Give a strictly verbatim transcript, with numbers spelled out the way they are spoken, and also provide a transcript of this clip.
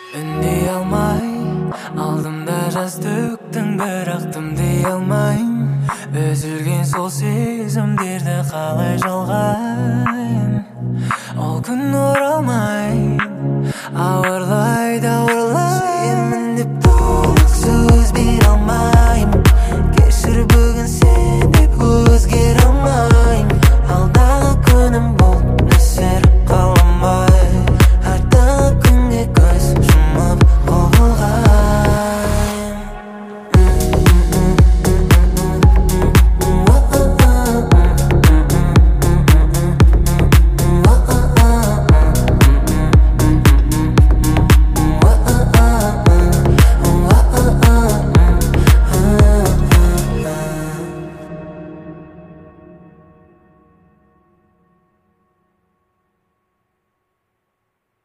Үндей алмай алдымда жас төктің, бірақ дей алмайым. Үзілген сол сезімдерді қалай жалғайым. Ол күн оралмай